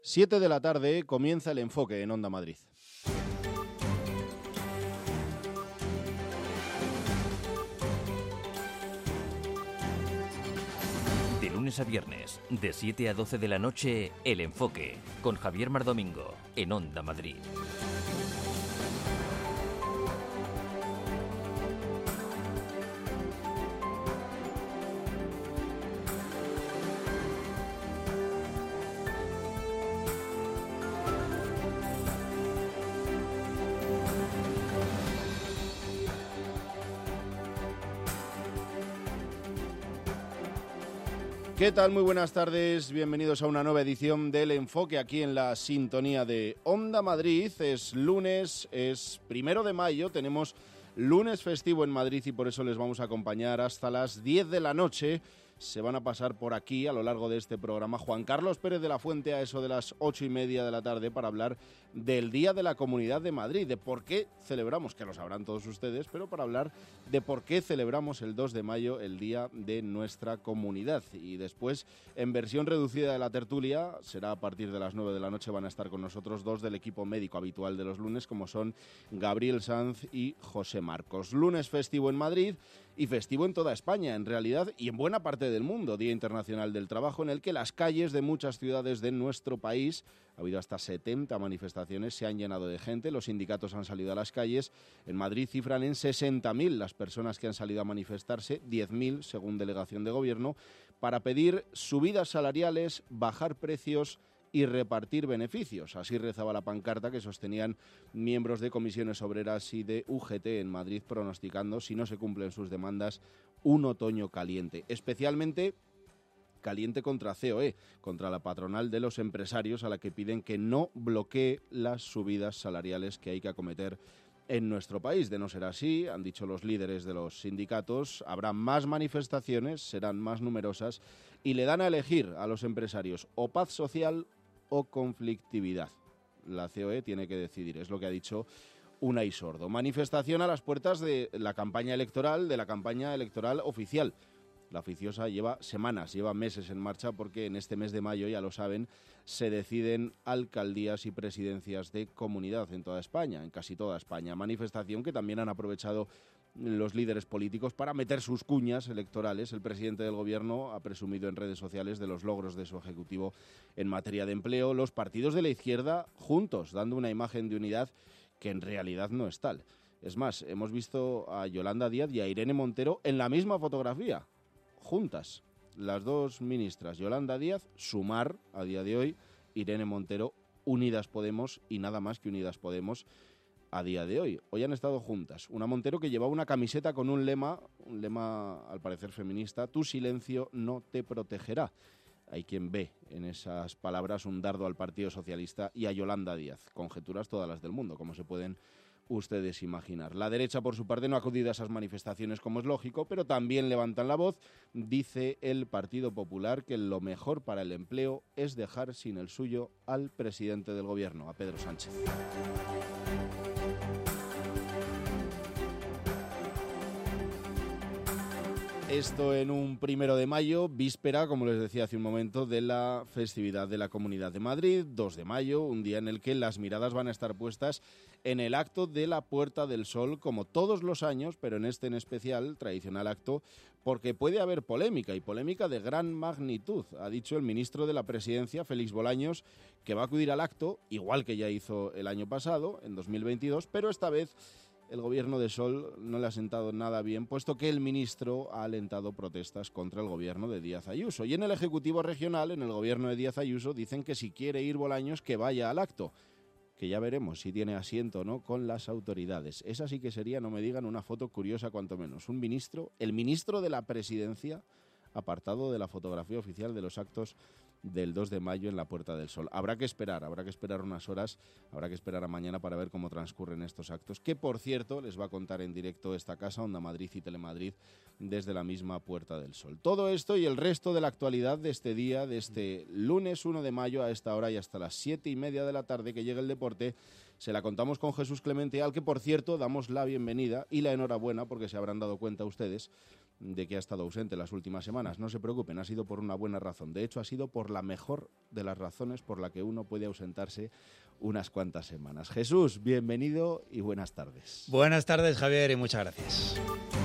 7 de la tarde comienza el enfoque en Onda Madrid. De lunes a viernes, de 7 a 12 de la noche, El Enfoque, con Javier Mardomingo, en Onda Madrid. ¿Qué tal? Muy buenas tardes, bienvenidos a una nueva edición del Enfoque aquí en la sintonía de Onda Madrid. Es lunes, es 1 de mayo, tenemos lunes festivo en Madrid y por eso les vamos a acompañar hasta las 10 de la noche. Se van a pasar por aquí a lo largo de este programa Juan Carlos Pérez de la Fuente a eso de las 8:30 de la tarde para hablar del Día de la Comunidad de Madrid, de por qué celebramos, que lo sabrán todos ustedes, pero para hablar de por qué celebramos el 2 de mayo, el Día de nuestra comunidad. Y después, en versión reducida de la tertulia, será a partir de las 9 de la noche, van a estar con nosotros dos del equipo médico habitual de los lunes, como son Gabriel Sanz y José Marcos. Lunes festivo en Madrid y festivo en toda España, en realidad, y en buena parte del mundo. Día Internacional del Trabajo, en el que las calles de muchas ciudades de nuestro país, ha habido hasta 70 manifestaciones, se han llenado de gente, los sindicatos han salido a las calles. En Madrid cifran en 60.000 las personas que han salido a manifestarse, 10.000 según delegación de gobierno, para pedir subidas salariales, bajar precios y repartir beneficios. Así rezaba la pancarta que sostenían miembros de comisiones obreras y de UGT en Madrid, pronosticando, si no se cumplen sus demandas, un otoño caliente, especialmente caliente contra COE, contra la patronal de los empresarios, a la que piden que no bloquee las subidas salariales que hay que acometer en nuestro país. De no ser así, han dicho los líderes de los sindicatos, habrá más manifestaciones, serán más numerosas y le dan a elegir a los empresarios o paz social o conflictividad. La COE tiene que decidir, es lo que ha dicho Unai Sordo. Manifestación a las puertas de la campaña electoral, oficial. La oficiosa lleva semanas, lleva meses en marcha porque en este mes de mayo, ya lo saben, se deciden alcaldías y presidencias de comunidad en toda España, en casi toda España. Manifestación que también han aprovechado los líderes políticos para meter sus cuñas electorales. El presidente del gobierno ha presumido en redes sociales de los logros de su ejecutivo en materia de empleo. Los partidos de la izquierda juntos, dando una imagen de unidad que en realidad no es tal. Es más, hemos visto a Yolanda Díaz y a Irene Montero en la misma fotografía, juntas. Las dos ministras, Yolanda Díaz, Sumar a día de hoy, Irene Montero, Unidas Podemos y nada más que Unidas Podemos a día de hoy. Hoy han estado juntas. Una Montero que llevaba una camiseta con un lema al parecer feminista: tu silencio no te protegerá. Hay quien ve en esas palabras un dardo al Partido Socialista y a Yolanda Díaz. Conjeturas todas las del mundo, como se pueden ustedes imaginar. La derecha, por su parte, no ha acudido a esas manifestaciones, como es lógico, pero también levantan la voz. Dice el Partido Popular que lo mejor para el empleo es dejar sin el suyo al presidente del gobierno, a Pedro Sánchez. Esto en un 1 de mayo, víspera, como les decía hace un momento, de la festividad de la Comunidad de Madrid, 2 de mayo, un día en el que las miradas van a estar puestas en el acto de la Puerta del Sol, como todos los años, pero en este en especial, tradicional acto, porque puede haber polémica, y polémica de gran magnitud. Ha dicho el ministro de la Presidencia, Félix Bolaños, que va a acudir al acto, igual que ya hizo el año pasado, en 2022, pero esta vez el gobierno de Sol no le ha sentado nada bien, puesto que el ministro ha alentado protestas contra el gobierno de Díaz Ayuso. Y en el Ejecutivo Regional, en el gobierno de Díaz Ayuso, dicen que si quiere ir Bolaños, que vaya al acto, que ya veremos si tiene asiento o no con las autoridades. Esa sí que sería, no me digan, una foto curiosa cuanto menos. Un ministro, el ministro de la Presidencia, apartado de la fotografía oficial de los actos del 2 de mayo en la Puerta del Sol. Habrá que esperar unas horas, habrá que esperar a mañana para ver cómo transcurren estos actos, que por cierto les va a contar en directo esta casa, Onda Madrid y Telemadrid, desde la misma Puerta del Sol. Todo esto y el resto de la actualidad de este día, de este lunes 1 de mayo a esta hora y hasta las 7:30 de la tarde que llegue el deporte, se la contamos con Jesús Clemente, al que por cierto damos la bienvenida y la enhorabuena, porque se habrán dado cuenta ustedes de que ha estado ausente las últimas semanas. No se preocupen, ha sido por una buena razón. De hecho, ha sido por la mejor de las razones por la que uno puede ausentarse unas cuantas semanas. Jesús, bienvenido y buenas tardes. Buenas tardes, Javier, y muchas gracias.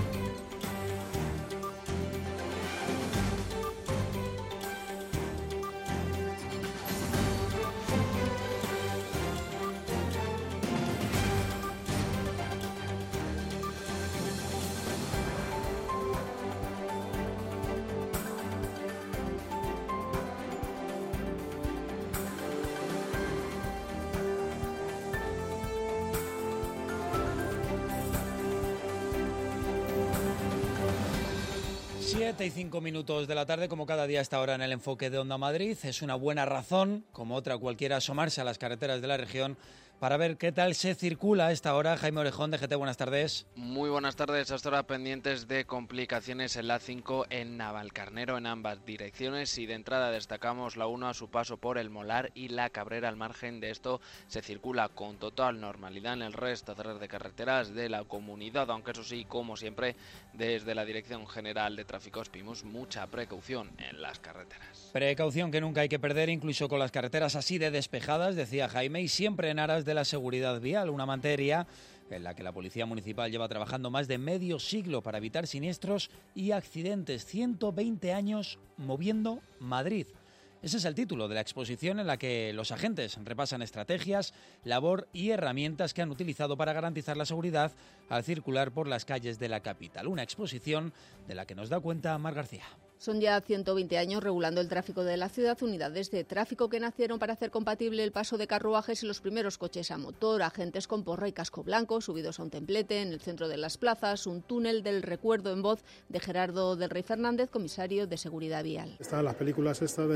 Y 5 minutos de la tarde, como cada día a esta hora en el enfoque de Onda Madrid. Es una buena razón, como otra cualquiera, asomarse a las carreteras de la región para ver qué tal se circula a esta hora. Jaime Orejón, de GT, buenas tardes. Muy buenas tardes. Hasta ahora pendientes de complicaciones en la 5 en Navalcarnero en ambas direcciones, y de entrada destacamos la 1 a su paso por el Molar y la Cabrera. Al margen de esto se circula con total normalidad en el resto de carreteras de la comunidad, aunque eso sí, como siempre, desde la Dirección General de Tráfico pedimos mucha precaución en las carreteras. Precaución que nunca hay que perder, incluso con las carreteras así de despejadas, decía Jaime, y siempre en aras de la seguridad vial, una materia en la que la Policía Municipal lleva trabajando más de medio siglo para evitar siniestros y accidentes. 120 años moviendo Madrid. Ese es el título de la exposición, en la que los agentes repasan estrategias, labor y herramientas que han utilizado para garantizar la seguridad al circular por las calles de la capital. Una exposición de la que nos da cuenta Mar García. Son ya 120 años regulando el tráfico de la ciudad, unidades de tráfico que nacieron para hacer compatible el paso de carruajes y los primeros coches a motor, agentes con porra y casco blanco, subidos a un templete en el centro de las plazas, un túnel del recuerdo en voz de Gerardo del Rey Fernández, comisario de Seguridad Vial. Están las películas estas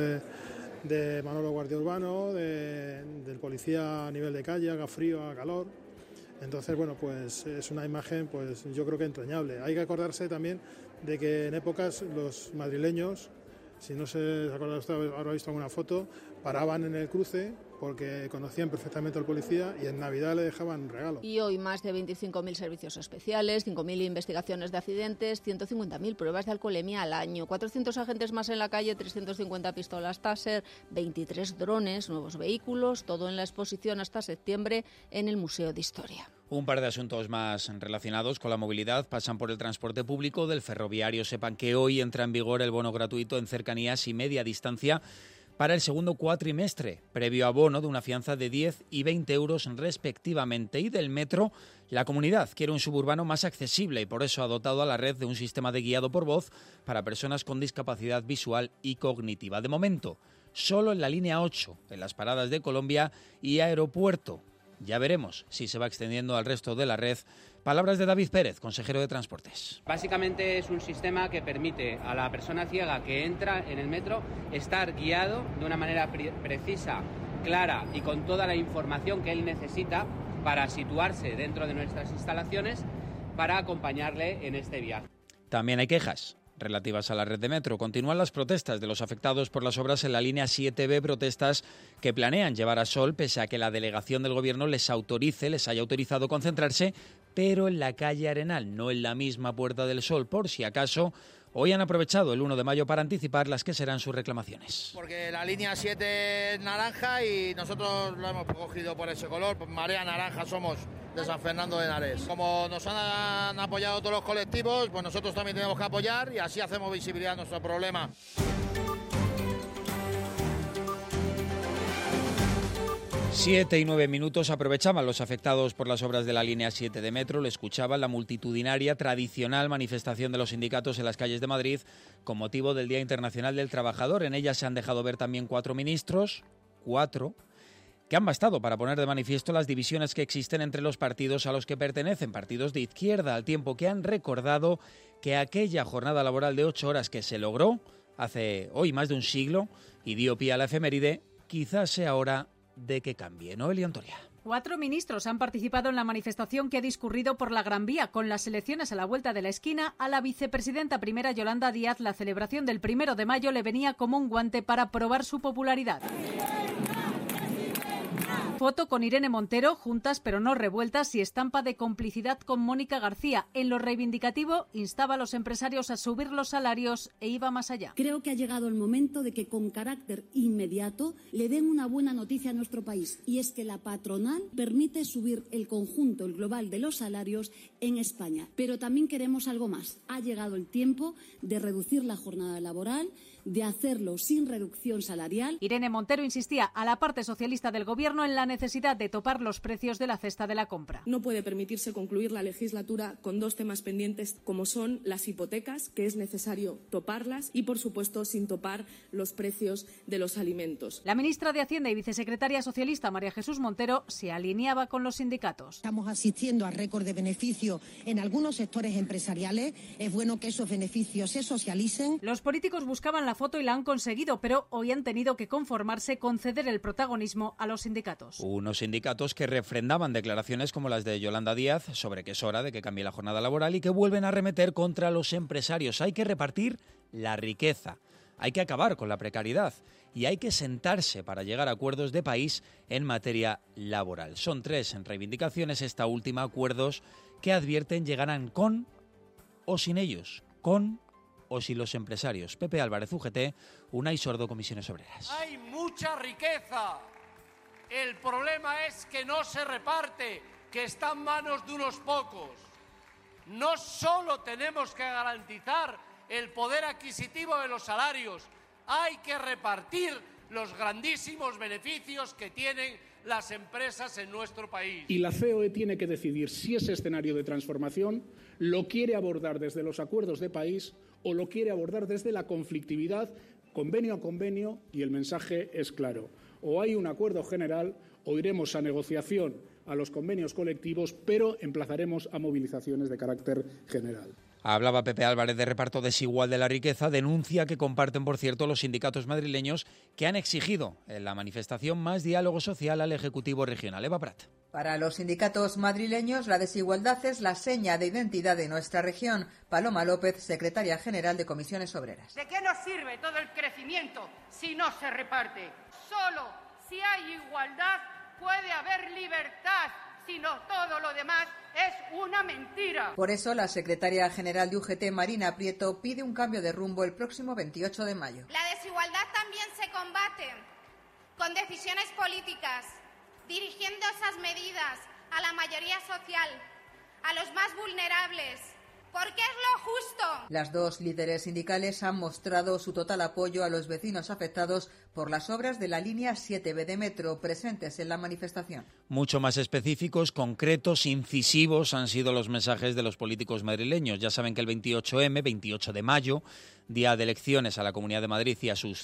de Manolo Guardia Urbano, del policía a nivel de calle, haga frío, haga calor. Entonces, bueno, pues es una imagen, pues yo creo que entrañable. Hay que acordarse también de que en épocas los madrileños, si no se acuerda usted, habrá visto alguna foto, paraban en el cruce porque conocían perfectamente al policía y en Navidad le dejaban regalo. Y hoy más de 25.000 servicios especiales, 5.000 investigaciones de accidentes, 150.000 pruebas de alcoholemia al año, 400 agentes más en la calle, 350 pistolas Taser, 23 drones, nuevos vehículos, todo en la exposición hasta septiembre en el Museo de Historia. Un par de asuntos más relacionados con la movilidad pasan por el transporte público. Del ferroviario sepan que hoy entra en vigor el bono gratuito en cercanías y media distancia para el segundo cuatrimestre, previo abono de una fianza de 10 y 20 euros respectivamente. Y del metro, la comunidad quiere un suburbano más accesible y por eso ha dotado a la red de un sistema de guiado por voz para personas con discapacidad visual y cognitiva. De momento, solo en la línea 8, en las paradas de Colombia y Aeropuerto. Ya veremos si se va extendiendo al resto de la red. Palabras de David Pérez, consejero de Transportes. Básicamente es un sistema que permite a la persona ciega que entra en el metro estar guiado de una manera precisa, clara y con toda la información que él necesita para situarse dentro de nuestras instalaciones para acompañarle en este viaje. También hay quejas relativas a la red de metro. Continúan las protestas de los afectados por las obras en la línea 7B, protestas que planean llevar a Sol, pese a que la delegación del Gobierno les haya autorizado concentrarse, pero en la calle Arenal, no en la misma Puerta del Sol, por si acaso. Hoy han aprovechado el 1 de mayo para anticipar las que serán sus reclamaciones. Porque la línea 7 es naranja y nosotros lo hemos cogido por ese color, pues marea naranja somos de San Fernando de Henares. Como nos han apoyado todos los colectivos, pues nosotros también tenemos que apoyar y así hacemos visibilidad a nuestro problema. 7 y 9 minutos aprovechaban los afectados por las obras de la línea 7 de metro. Le escuchaban la multitudinaria tradicional manifestación de los sindicatos en las calles de Madrid con motivo del Día Internacional del Trabajador. En ella se han dejado ver también 4 ministros, que han bastado para poner de manifiesto las divisiones que existen entre los partidos a los que pertenecen, partidos de izquierda, al tiempo que han recordado que aquella jornada laboral de 8 horas que se logró hace hoy más de un siglo y dio pie a la efeméride, quizás sea hora de que cambie. Noelia Antoria. 4 ministros han participado en la manifestación que ha discurrido por la Gran Vía. Con las elecciones a la vuelta de la esquina, a la vicepresidenta primera Yolanda Díaz, la celebración del 1 de mayo le venía como un guante para probar su popularidad. Foto con Irene Montero, juntas pero no revueltas, y estampa de complicidad con Mónica García. En lo reivindicativo, instaba a los empresarios a subir los salarios e iba más allá. Creo que ha llegado el momento de que con carácter inmediato le den una buena noticia a nuestro país, y es que la patronal permite subir el conjunto, el global de los salarios en España. Pero también queremos algo más. Ha llegado el tiempo de reducir la jornada laboral, de hacerlo sin reducción salarial. Irene Montero insistía a la parte socialista del Gobierno en la necesidad de topar los precios de la cesta de la compra. No puede permitirse concluir la legislatura con dos temas pendientes, como son las hipotecas, que es necesario toparlas, y, por supuesto, sin topar los precios de los alimentos. La ministra de Hacienda y vicesecretaria socialista, María Jesús Montero, se alineaba con los sindicatos. Estamos asistiendo a récord de beneficios en algunos sectores empresariales. Es bueno que esos beneficios se socialicen. Los políticos buscaban la foto y la han conseguido, pero hoy han tenido que conformarse con ceder el protagonismo a los sindicatos. Unos sindicatos que refrendaban declaraciones como las de Yolanda Díaz sobre que es hora de que cambie la jornada laboral y que vuelven a arremeter contra los empresarios. Hay que repartir la riqueza, hay que acabar con la precariedad y hay que sentarse para llegar a acuerdos de país en materia laboral. Son 3 reivindicaciones, esta última, acuerdos que advierten llegarán con o sin ellos, con o sin los empresarios. Pepe Álvarez, UGT, Unai Sordo, Comisiones Obreras. Hay mucha riqueza. El problema es que no se reparte, que está en manos de unos pocos. No solo tenemos que garantizar el poder adquisitivo de los salarios, hay que repartir los grandísimos beneficios que tienen las empresas en nuestro país. Y la COE tiene que decidir si ese escenario de transformación lo quiere abordar desde los acuerdos de país o lo quiere abordar desde la conflictividad, convenio a convenio, y el mensaje es claro. O hay un acuerdo general o iremos a negociación a los convenios colectivos, pero emplazaremos a movilizaciones de carácter general. Hablaba Pepe Álvarez de reparto desigual de la riqueza, denuncia que comparten, por cierto, los sindicatos madrileños que han exigido en la manifestación más diálogo social al Ejecutivo Regional. Eva Prat. Para los sindicatos madrileños, la desigualdad es la seña de identidad de nuestra región. Paloma López, secretaria general de Comisiones Obreras. ¿De qué nos sirve todo el crecimiento si no se reparte? Solo si hay igualdad puede haber libertad, si no todo lo demás es una mentira. Por eso, la secretaria general de UGT, Marina Prieto, pide un cambio de rumbo el próximo 28 de mayo. La desigualdad también se combate con decisiones políticas, dirigiendo esas medidas a la mayoría social, a los más vulnerables, porque es lo justo. Las dos líderes sindicales han mostrado su total apoyo a los vecinos afectados por las obras de la línea 7B de metro presentes en la manifestación. Mucho más específicos, concretos, incisivos han sido los mensajes de los políticos madrileños. Ya saben que el 28M, 28 de mayo, día de elecciones a la Comunidad de Madrid y a sus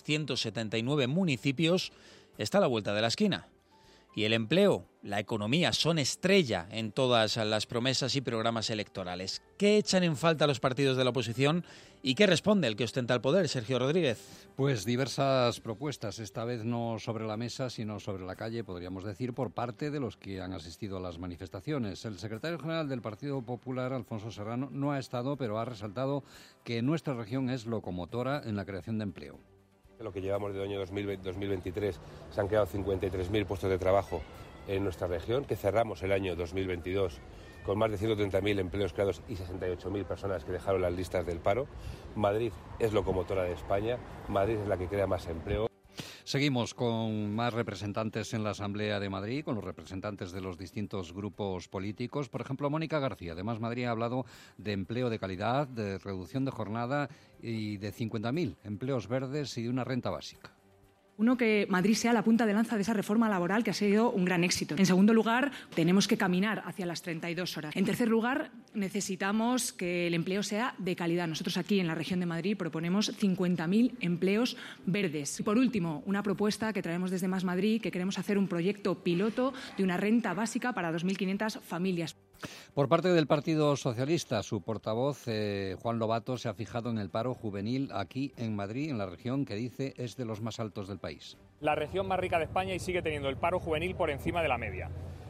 179 municipios, está a la vuelta de la esquina. Y el empleo, la economía, son estrella en todas las promesas y programas electorales. ¿Qué echan en falta los partidos de la oposición y qué responde el que ostenta el poder, Sergio Rodríguez? Pues diversas propuestas, esta vez no sobre la mesa, sino sobre la calle, podríamos decir, por parte de los que han asistido a las manifestaciones. El secretario general del Partido Popular, Alfonso Serrano, no ha estado, pero ha resaltado que nuestra región es locomotora en la creación de empleo. Lo que llevamos del año 2023 se han creado 53.000 puestos de trabajo en nuestra región, que cerramos el año 2022 con más de 130.000 empleos creados y 68.000 personas que dejaron las listas del paro. Madrid es locomotora de España, Madrid es la que crea más empleo. Seguimos con más representantes en la Asamblea de Madrid, con los representantes de los distintos grupos políticos. Por ejemplo, Mónica García, de Más Madrid, ha hablado de empleo de calidad, de reducción de jornada y de 50.000 empleos verdes y de una renta básica. Uno, que Madrid sea la punta de lanza de esa reforma laboral que ha sido un gran éxito. En segundo lugar, tenemos que caminar hacia las 32 horas. En tercer lugar, necesitamos que el empleo sea de calidad. Nosotros aquí en la región de Madrid proponemos 50.000 empleos verdes. Y por último, una propuesta que traemos desde Más Madrid, que queremos hacer un proyecto piloto de una renta básica para 2.500 familias. Por parte del Partido Socialista, su portavoz, Juan Lobato, se ha fijado en el paro juvenil aquí en Madrid, en la región que dice es de los más altos del país. La región más rica de España y sigue teniendo el paro juvenil por encima de la media.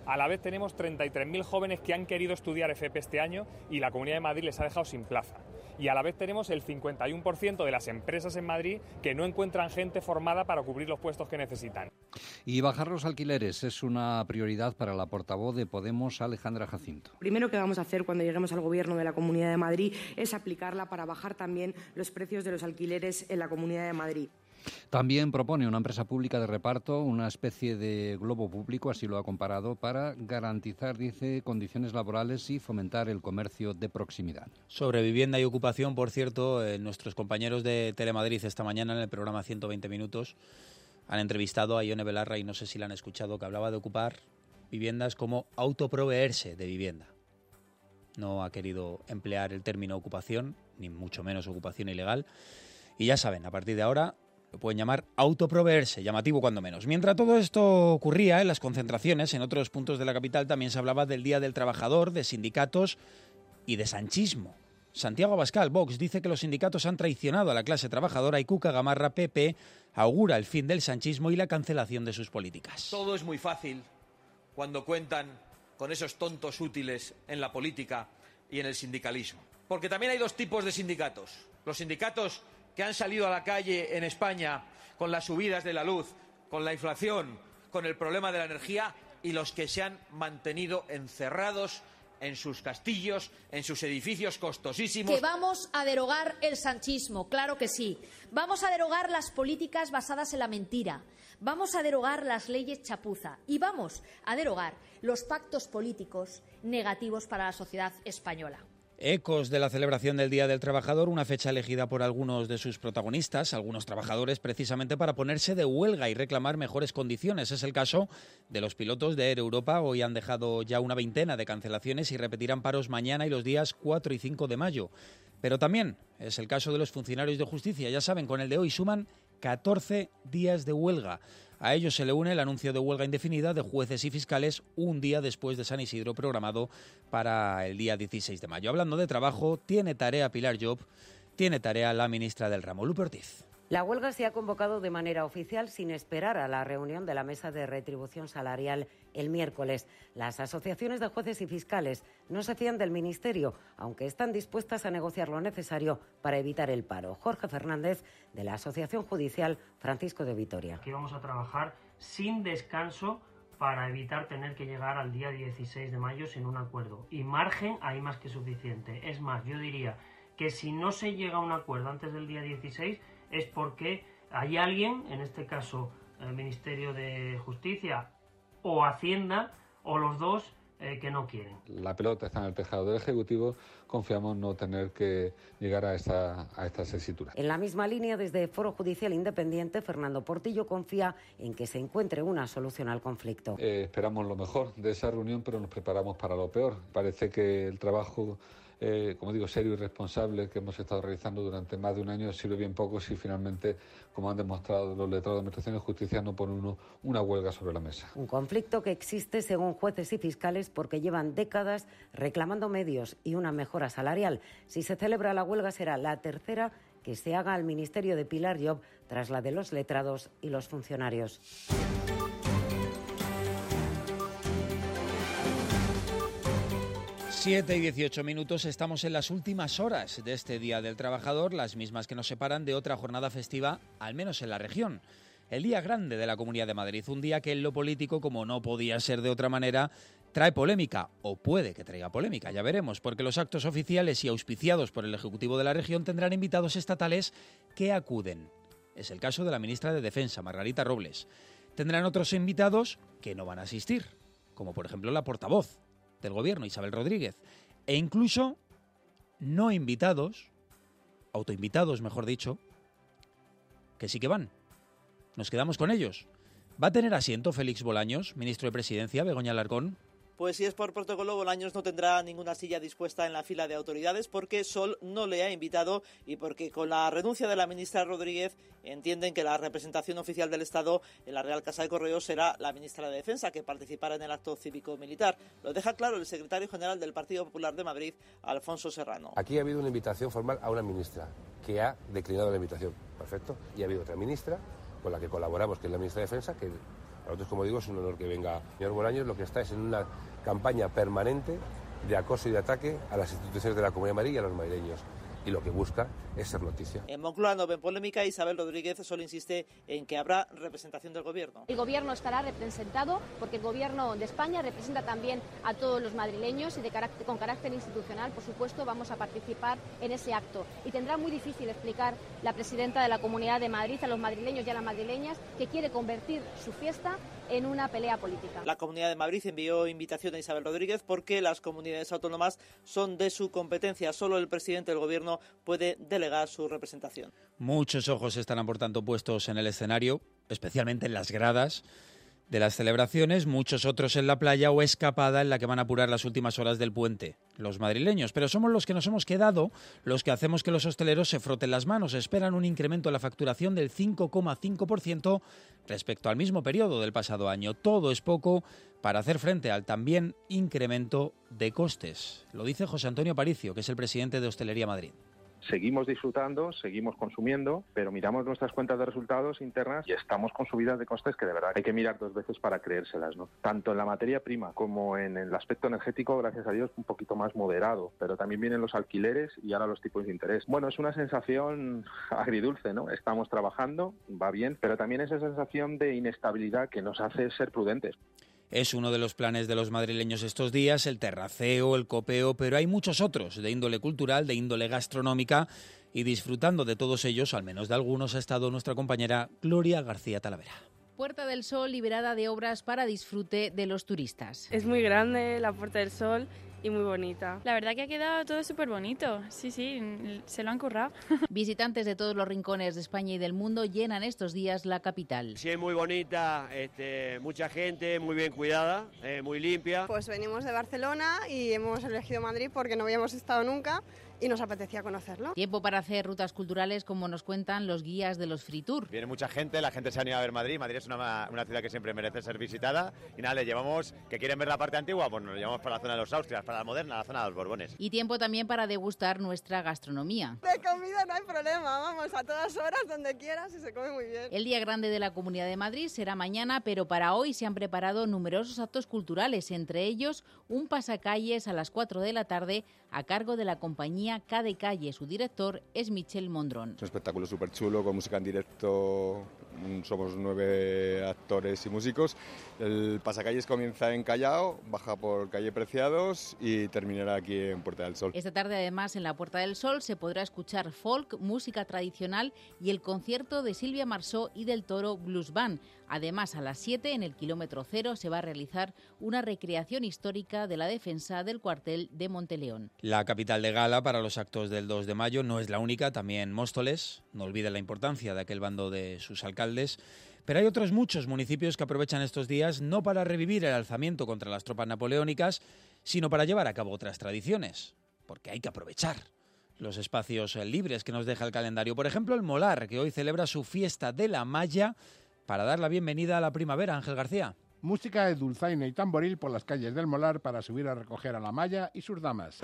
A la vez tenemos 33.000 jóvenes que han querido estudiar FP este año y la Comunidad de Madrid les ha dejado sin plaza. Y a la vez tenemos el 51% de las empresas en Madrid que no encuentran gente formada para cubrir los puestos que necesitan. Y bajar los alquileres es una prioridad para la portavoz de Podemos, Alejandra Jacinto. Primero que vamos a hacer cuando lleguemos al Gobierno de la Comunidad de Madrid es aplicarla para bajar también los precios de los alquileres en la Comunidad de Madrid. También propone una empresa pública de reparto, una especie de globo público, así lo ha comparado, para garantizar, dice, condiciones laborales y fomentar el comercio de proximidad. Sobre vivienda y ocupación, por cierto, nuestros compañeros de Telemadrid esta mañana en el programa 120 Minutos han entrevistado a Ione Belarra y no sé si la han escuchado, que hablaba de ocupar viviendas como autoproveerse de vivienda. No ha querido emplear el término ocupación, ni mucho menos ocupación ilegal. Y ya saben, a partir de ahora lo pueden llamar autoproveerse, llamativo cuando menos. Mientras todo esto ocurría en las concentraciones, en otros puntos de la capital también se hablaba del Día del Trabajador, de sindicatos y de sanchismo. Santiago Abascal, Vox, dice que los sindicatos han traicionado a la clase trabajadora y Cuca Gamarra, PP, augura el fin del sanchismo y la cancelación de sus políticas. Todo es muy fácil cuando cuentan con esos tontos útiles en la política y en el sindicalismo. Porque también hay dos tipos de sindicatos. Los sindicatos que han salido a la calle en España con las subidas de la luz, con la inflación, con el problema de la energía, y los que se han mantenido encerrados en sus castillos, en sus edificios costosísimos. Que vamos a derogar el sanchismo, claro que sí. Vamos a derogar las políticas basadas en la mentira. Vamos a derogar las leyes chapuza. Y vamos a derogar los pactos políticos negativos para la sociedad española. Ecos de la celebración del Día del Trabajador, una fecha elegida por algunos de sus protagonistas, algunos trabajadores, precisamente para ponerse de huelga y reclamar mejores condiciones. Es el caso de los pilotos de Air Europa. Hoy han dejado ya una veintena de cancelaciones y repetirán paros mañana y los días 4 y 5 de mayo. Pero también es el caso de los funcionarios de justicia. Ya saben, con el de hoy suman 14 días de huelga. A ellos se le une el anuncio de huelga indefinida de jueces y fiscales un día después de San Isidro, programado para el día 16 de mayo. Hablando de trabajo, tiene tarea Pilar Llop, tiene tarea la ministra del ramo, Lupe Ortiz. La huelga se ha convocado de manera oficial sin esperar a la reunión de la Mesa de Retribución Salarial el miércoles. Las asociaciones de jueces y fiscales no se fían del Ministerio, aunque están dispuestas a negociar lo necesario para evitar el paro. Jorge Fernández, de la Asociación Judicial Francisco de Vitoria. Aquí vamos a trabajar sin descanso para evitar tener que llegar al día 16 de mayo sin un acuerdo. Y margen hay más que suficiente. Es más, yo diría que si no se llega a un acuerdo antes del día 16... es porque hay alguien, en este caso el Ministerio de Justicia o Hacienda, o los dos, que no quieren. La pelota está en el tejado del Ejecutivo, confiamos no tener que llegar a esta tesitura. En la misma línea, desde Foro Judicial Independiente, Fernando Portillo confía en que se encuentre una solución al conflicto. Esperamos lo mejor de esa reunión, pero nos preparamos para lo peor. Parece que el trabajo, como digo, serio y responsable que hemos estado realizando durante más de un año sirve bien poco si finalmente, como han demostrado los letrados de Administración de Justicia, no pone uno una huelga sobre la mesa. Un conflicto que existe, según jueces y fiscales, porque llevan décadas reclamando medios y una mejora salarial. Si se celebra la huelga será la tercera que se haga al Ministerio de Pilar Llop tras la de los letrados y los funcionarios. 7 y 18 minutos, estamos en las últimas horas de este Día del Trabajador, las mismas que nos separan de otra jornada festiva, al menos en la región. El día grande de la Comunidad de Madrid, un día que en lo político, como no podía ser de otra manera, trae polémica, o puede que traiga polémica, ya veremos, porque los actos oficiales y auspiciados por el Ejecutivo de la región tendrán invitados estatales que acuden. Es el caso de la ministra de Defensa, Margarita Robles. Tendrán otros invitados que no van a asistir, como por ejemplo la portavoz del Gobierno, Isabel Rodríguez, e incluso no invitados, autoinvitados mejor dicho, que sí que van. Nos quedamos con ellos. ¿Va a tener asiento Félix Bolaños, ministro de Presidencia, Begoña Alarcón? Pues si es por protocolo, Bolaños no tendrá ninguna silla dispuesta en la fila de autoridades porque Sol no le ha invitado y porque con la renuncia de la ministra Rodríguez entienden que la representación oficial del Estado en la Real Casa de Correos será la ministra de Defensa, que participará en el acto cívico-militar. Lo deja claro el secretario general del Partido Popular de Madrid, Alfonso Serrano. Aquí ha habido una invitación formal a una ministra que ha declinado la invitación. Perfecto. Y ha habido otra ministra con la que colaboramos, que es la ministra de Defensa, que Para nosotros, como digo, es un honor que venga el señor Bolaños. Lo que está es en una campaña permanente de acoso y de ataque a las instituciones de la Comunidad de Madrid y a los madrileños. Y lo que busca es ser noticia. En Moncloa no ven polémica. Isabel Rodríguez solo insiste en que habrá representación del Gobierno. El Gobierno estará representado porque el Gobierno de España representa también a todos los madrileños y con carácter institucional, por supuesto, vamos a participar en ese acto. Y tendrá muy difícil explicar la presidenta de la Comunidad de Madrid a los madrileños y a las madrileñas que quiere convertir su fiesta en una pelea política. La Comunidad de Madrid envió invitación a Isabel Rodríguez porque las comunidades autónomas son de su competencia. Solo el presidente del Gobierno puede delegar su representación. Muchos ojos estarán, por tanto, puestos en el escenario, especialmente en las gradas de las celebraciones, muchos otros en la playa o escapada en la que van a apurar las últimas horas del puente, los madrileños. Pero somos los que nos hemos quedado, los que hacemos que los hosteleros se froten las manos. Esperan un incremento en la facturación del 5,5% respecto al mismo periodo del pasado año. Todo es poco para hacer frente al también incremento de costes. Lo dice José Antonio Aparicio, que es el presidente de Hostelería Madrid. Seguimos disfrutando, seguimos consumiendo, pero miramos nuestras cuentas de resultados internas y estamos con subidas de costes que de verdad hay que mirar dos veces para creérselas, ¿no? Tanto en la materia prima como en el aspecto energético, gracias a Dios, un poquito más moderado, pero también vienen los alquileres y ahora los tipos de interés. Bueno, es una sensación agridulce, ¿no? Estamos trabajando, va bien, pero también esa sensación de inestabilidad que nos hace ser prudentes. Es uno de los planes de los madrileños estos días, el terraceo, el copeo, pero hay muchos otros, de índole cultural, de índole gastronómica, y disfrutando de todos ellos, al menos de algunos, ha estado nuestra compañera Gloria García Talavera. Puerta del Sol liberada de obras para disfrute de los turistas. Es muy grande la Puerta del Sol y muy bonita. La verdad que ha quedado todo súper bonito. Sí, se lo han currado. Visitantes de todos los rincones de España y del mundo llenan estos días la capital. Sí, es muy bonita, mucha gente, muy bien cuidada, muy limpia. Pues venimos de Barcelona y hemos elegido Madrid porque no habíamos estado nunca y nos apetecía conocerlo. Tiempo para hacer rutas culturales, como nos cuentan los guías de los Free Tour. Viene mucha gente, la gente se ha venido a ver Madrid. Madrid es una ciudad que siempre merece ser visitada. Y nada, le llevamos, que quieren ver la parte antigua, pues nos lo llevamos para la zona de los Austrias, para la moderna, la zona de los Borbones. Y tiempo también para degustar nuestra gastronomía. De comida no hay problema, vamos, a todas horas, donde quieras, y se come muy bien. El día grande de la Comunidad de Madrid será mañana, pero para hoy se han preparado numerosos actos culturales, entre ellos un pasacalles a las 4 de la tarde a cargo de la compañía K de Calle. Su director es Michel Mondrón. Es un espectáculo súper chulo, con música en directo. Somos 9 actores y músicos. El pasacalles comienza en Callao, baja por calle Preciados y terminará aquí en Puerta del Sol. Esta tarde, además, en la Puerta del Sol se podrá escuchar folk, música tradicional y el concierto de Silvia Marsó y del Toro Blues Band. Además, a las 7, en el kilómetro cero, se va a realizar una recreación histórica de la defensa del cuartel de Monteleón. La capital de gala para los actos del 2 de mayo no es la única, también Móstoles. No olviden la importancia de aquel bando de sus alcaldes. Pero hay otros muchos municipios que aprovechan estos días no para revivir el alzamiento contra las tropas napoleónicas, sino para llevar a cabo otras tradiciones. Porque hay que aprovechar los espacios libres que nos deja el calendario. Por ejemplo, el Molar, que hoy celebra su fiesta de la malla para dar la bienvenida a la primavera. Ángel García. Música de dulzaina y tamboril por las calles del Molar para subir a recoger a la malla y sus damas.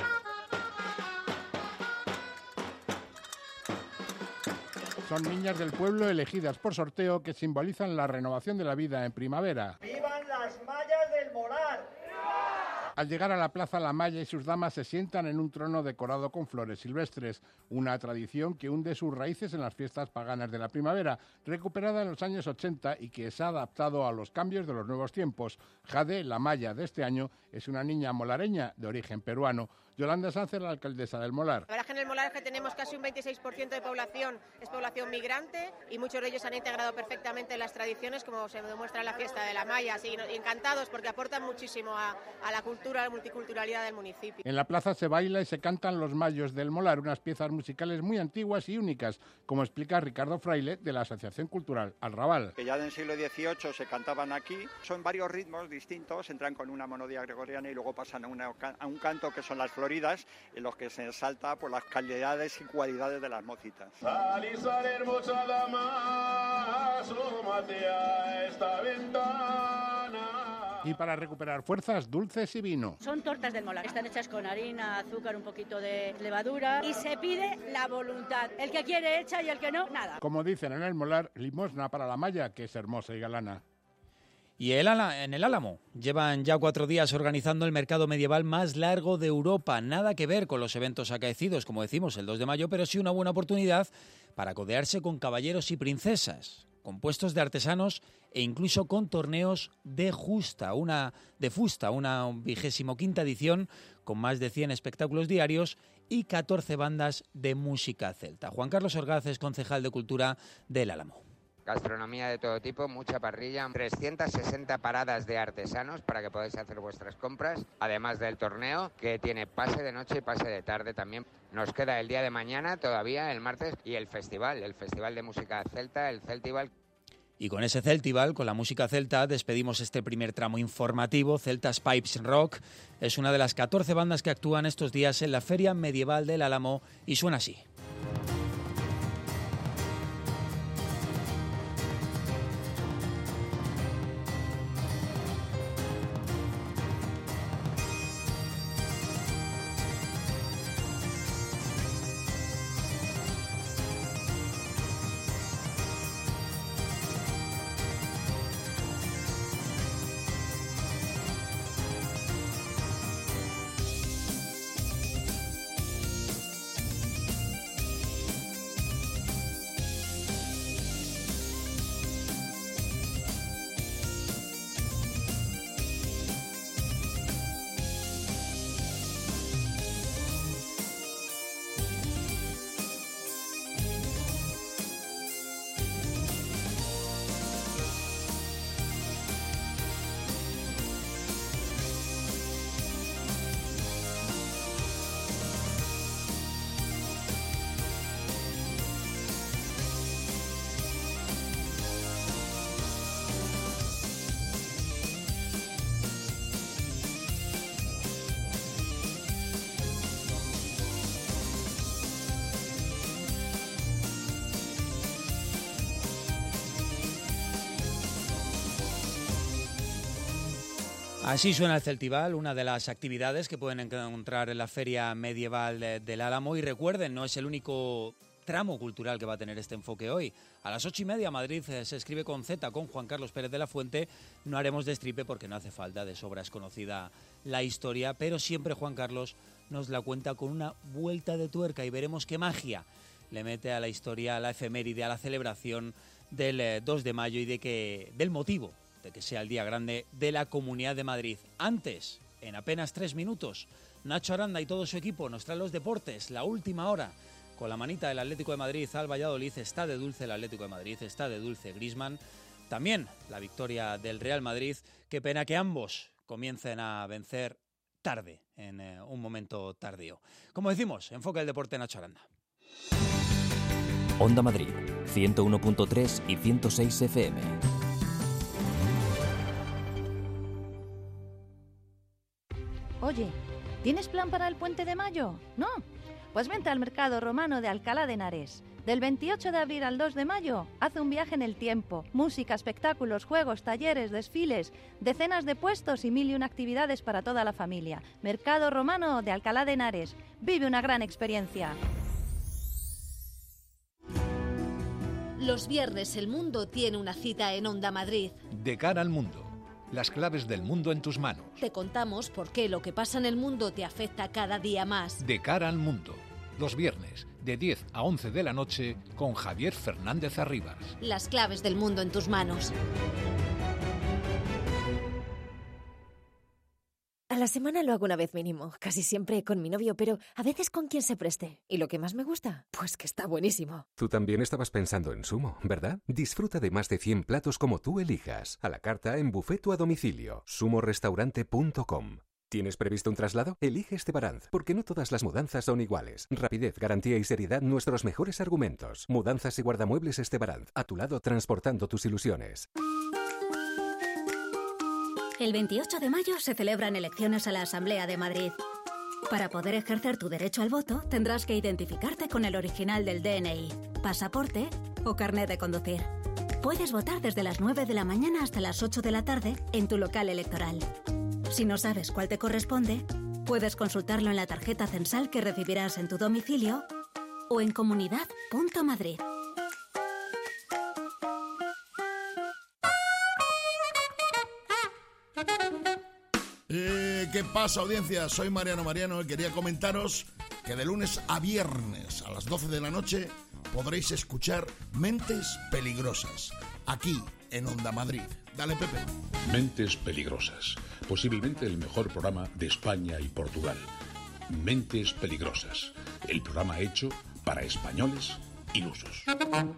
Son niñas del pueblo elegidas por sorteo que simbolizan la renovación de la vida en primavera. ¡Vivan las mallas del Molar! Al llegar a la plaza, la malla y sus damas se sientan en un trono decorado con flores silvestres, una tradición que hunde sus raíces en las fiestas paganas de la primavera, recuperada en los años 80 y que se ha adaptado a los cambios de los nuevos tiempos. Jade, la malla de este año, es una niña molareña de origen peruano. Yolanda Sánchez, la alcaldesa del Molar. La verdad es que en el Molar es que tenemos casi un 26% de población, es población migrante, y muchos de ellos han integrado perfectamente las tradiciones, como se demuestra en la fiesta de la malla. Así, encantados porque aportan muchísimo a la cultura, a la multiculturalidad del municipio. En la plaza se baila y se cantan los mayos del Molar, unas piezas musicales muy antiguas y únicas, como explica Ricardo Fraile de la Asociación Cultural Alrabal. Que ya en el siglo XVIII se cantaban aquí, son varios ritmos distintos, entran con una melodía gregoriana y luego pasan a un canto que son las floridas, en los que se exalta por las calidades y cualidades de las mocitas. Alisar, hermosa dama, asómate a esta ventana. Y para recuperar fuerzas, dulces y vino. Son tortas del Molar, están hechas con harina, azúcar, un poquito de levadura y se pide la voluntad. El que quiere echa y el que no, nada. Como dicen en el Molar, limosna para la malla, que es hermosa y galana. Y en el Álamo llevan ya 4 días organizando el mercado medieval más largo de Europa. Nada que ver con los eventos acaecidos, como decimos, el 2 de mayo, pero sí una buena oportunidad para codearse con caballeros y princesas, con puestos de artesanos e incluso con torneos de fusta, una 25ª edición con más de 100 espectáculos diarios y 14 bandas de música celta. Juan Carlos Orgaz es concejal de Cultura del Álamo. Gastronomía de todo tipo, mucha parrilla, 360 paradas de artesanos para que podáis hacer vuestras compras, además del torneo que tiene pase de noche y pase de tarde también. Nos queda el día de mañana todavía, el martes, y el festival de música celta, el Celtival. Y con ese Celtival, con la música celta, despedimos este primer tramo informativo. Celtas Pipes Rock es una de las 14 bandas que actúan estos días en la Feria Medieval del Álamo y suena así. Así suena el Celtival, una de las actividades que pueden encontrar en la Feria Medieval del Álamo. Y recuerden, no es el único tramo cultural que va a tener este enfoque hoy. A las 8:30 Madrid se escribe con Z, con Juan Carlos Pérez de la Fuente. No haremos destripe porque no hace falta, de sobra es conocida la historia, pero siempre Juan Carlos nos la cuenta con una vuelta de tuerca y veremos qué magia le mete a la historia, a la efeméride, a la celebración del 2 de mayo y del motivo de que sea el día grande de la Comunidad de Madrid. Antes, en apenas 3 minutos, Nacho Aranda y todo su equipo nos traen los deportes, la última hora, con la manita del Atlético de Madrid al Valladolid. Está de dulce el Atlético de Madrid, está de dulce Griezmann. También la victoria del Real Madrid. Qué pena que ambos comiencen a vencer tarde, en un momento tardío. Como decimos, enfoca el deporte Nacho Aranda. Onda Madrid, 101.3 y 106 FM. Oye, ¿tienes plan para el Puente de Mayo? ¿No? Pues vente al Mercado Romano de Alcalá de Henares. Del 28 de abril al 2 de mayo, haz un viaje en el tiempo. Música, espectáculos, juegos, talleres, desfiles, decenas de puestos y 1001 actividades para toda la familia. Mercado Romano de Alcalá de Henares. Vive una gran experiencia. Los viernes el mundo tiene una cita en Onda Madrid. De cara al mundo. Las claves del mundo en tus manos. Te contamos por qué lo que pasa en el mundo te afecta cada día más. De cara al mundo. Los viernes, de 10 a 11 de la noche, con Javier Fernández Arribas. Las claves del mundo en tus manos. A la semana lo hago una vez mínimo, casi siempre con mi novio, pero a veces con quien se preste. ¿Y lo que más me gusta? Pues que está buenísimo. Tú también estabas pensando en Sumo, ¿verdad? Disfruta de más de 100 platos como tú elijas, a la carta, en buffet o a domicilio. sumorestaurante.com. ¿Tienes previsto un traslado? Elige Estebaranz, porque no todas las mudanzas son iguales. Rapidez, garantía y seriedad, nuestros mejores argumentos. Mudanzas y guardamuebles Estebaranz, a tu lado transportando tus ilusiones. El 28 de mayo se celebran elecciones a la Asamblea de Madrid. Para poder ejercer tu derecho al voto, tendrás que identificarte con el original del DNI, pasaporte o carnet de conducir. Puedes votar desde las 9 de la mañana hasta las 8 de la tarde en tu local electoral. Si no sabes cuál te corresponde, puedes consultarlo en la tarjeta censal que recibirás en tu domicilio o en comunidad.madrid. ¿qué pasa, audiencia? Soy Mariano y quería comentaros que de lunes a viernes a las 12 de la noche podréis escuchar Mentes Peligrosas, aquí en Onda Madrid. Dale, Pepe. Mentes Peligrosas, posiblemente el mejor programa de España y Portugal. Mentes Peligrosas, el programa hecho para españoles ilusos.